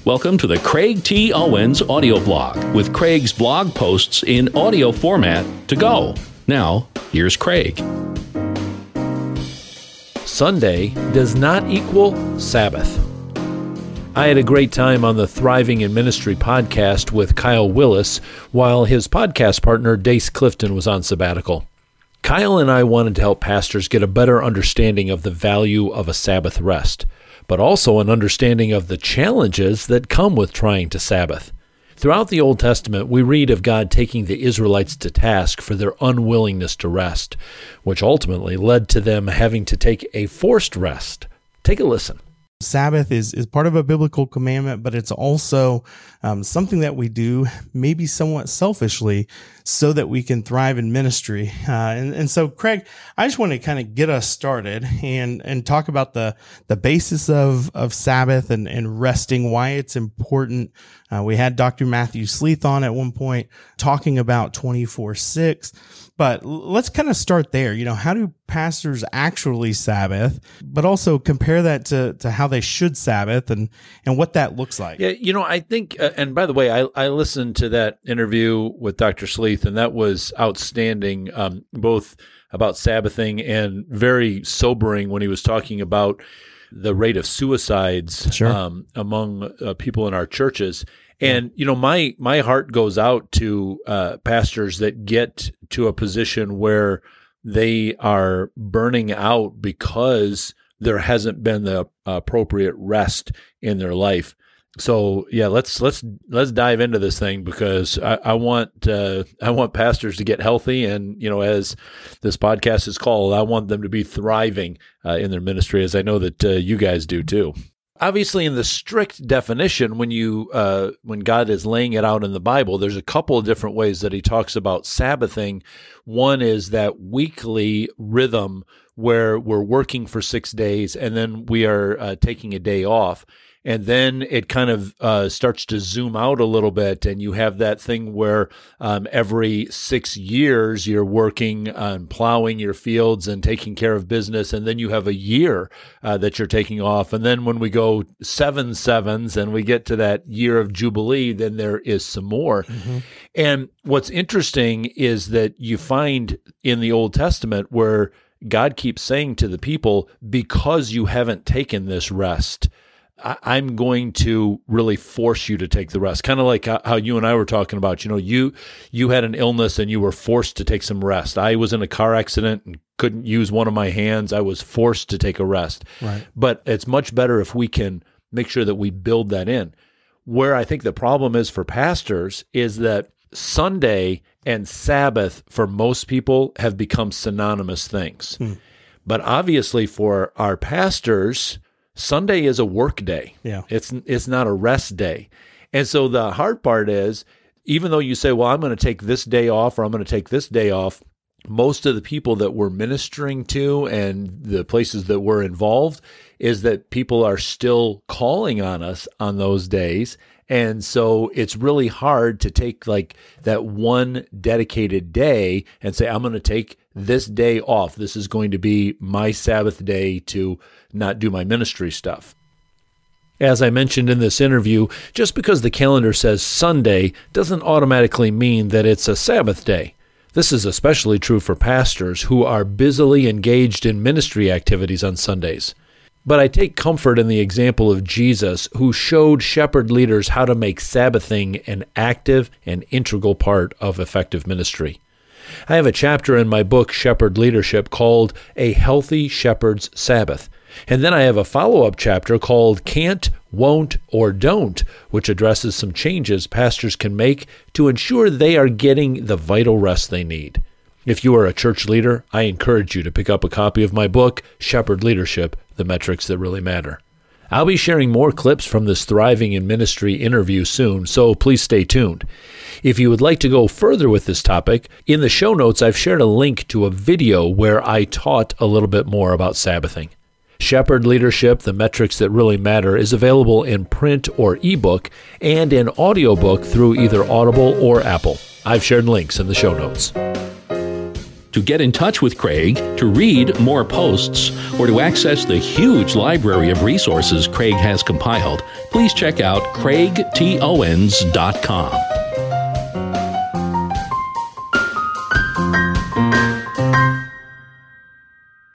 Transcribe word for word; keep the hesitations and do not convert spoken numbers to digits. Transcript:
Welcome to the Craig T. Owens audio blog with Craig's blog posts in audio format to go. Now, here's Craig. Sunday does not equal Sabbath. I had a great time on the Thriving in Ministry podcast with Kyle Willis while his podcast partner Dace Clifton was on sabbatical. Kyle and I wanted to help pastors get a better understanding of the value of a Sabbath rest, but also an understanding of the challenges that come with trying to Sabbath. Throughout the Old Testament, we read of God taking the Israelites to task for their unwillingness to rest, which ultimately led to them having to take a forced rest. Take a listen. Sabbath is, is part of a biblical commandment, but it's also um, something that we do maybe somewhat selfishly so that we can thrive in ministry. Uh, and, and so, Craig, I just want to kind of get us started and, and talk about the, the basis of, of Sabbath and, and resting, why it's important. Uh, we had Doctor Matthew Sleeth on at one point talking about twenty-four six. But let's kind of start there. You know, how do pastors actually Sabbath, but also compare that to, to how they should Sabbath and, and what that looks like? Yeah, you know, I think, uh, and by the way, I, I listened to that interview with Doctor Sleeth, and that was outstanding, um, both about Sabbathing and very sobering when he was talking about the rate of suicides Sure. um, among uh, people in our churches. And, you know, my my heart goes out to uh, pastors that get to a position where they are burning out because there hasn't been the appropriate rest in their life. So, yeah, let's let's let's dive into this thing because I, I want uh, I want pastors to get healthy, and you know, as this podcast is called, I want them to be thriving uh, in their ministry, as I know that uh, you guys do too. Obviously, in the strict definition, when you uh, when God is laying it out in the Bible, there's a couple of different ways that he talks about Sabbathing. One is that weekly rhythm where we're working for six days and then we are uh, taking a day off. And then it kind of uh, starts to zoom out a little bit, and you have that thing where um, every six years you're working on plowing your fields and taking care of business, and then you have a year uh, that you're taking off. And then when we go seven sevens and we get to that year of Jubilee, then there is some more. Mm-hmm. And what's interesting is that you find in the Old Testament where God keeps saying to the people, because you haven't taken this rest, I'm going to really force you to take the rest. Kind of like how you and I were talking about, you know, you you had an illness and you were forced to take some rest. I was in a car accident and couldn't use one of my hands. I was forced to take a rest. Right. But it's much better if we can make sure that we build that in. Where I think the problem is for pastors is that Sunday and Sabbath for most people have become synonymous things. Hmm. But obviously for our pastors, Sunday is a work day. Yeah. It's it's not a rest day. And so the hard part is, even though you say, well, I'm going to take this day off or I'm going to take this day off, most of the people that we're ministering to and the places that we're involved is that people are still calling on us on those days. And so it's really hard to take like that one dedicated day and say, I'm going to take this day off. This is going to be my Sabbath day to not do my ministry stuff. As I mentioned in this interview, just because the calendar says Sunday doesn't automatically mean that it's a Sabbath day. This is especially true for pastors who are busily engaged in ministry activities on Sundays. But I take comfort in the example of Jesus, who showed shepherd leaders how to make Sabbathing an active and integral part of effective ministry. I have a chapter in my book, Shepherd Leadership, called A Healthy Shepherd's Sabbath. And then I have a follow-up chapter called Can't, Won't, or Don't, which addresses some changes pastors can make to ensure they are getting the vital rest they need. If you are a church leader, I encourage you to pick up a copy of my book, Shepherd Leadership, The Metrics That Really Matter. I'll be sharing more clips from this Thriving in Ministry interview soon, so please stay tuned. If you would like to go further with this topic, in the show notes I've shared a link to a video where I taught a little bit more about Sabbathing. Shepherd Leadership, The Metrics That Really Matter is available in print or ebook and in audiobook through either Audible or Apple. I've shared links in the show notes. To get in touch with Craig, to read more posts, or to access the huge library of resources Craig has compiled, please check out craig t owens dot com.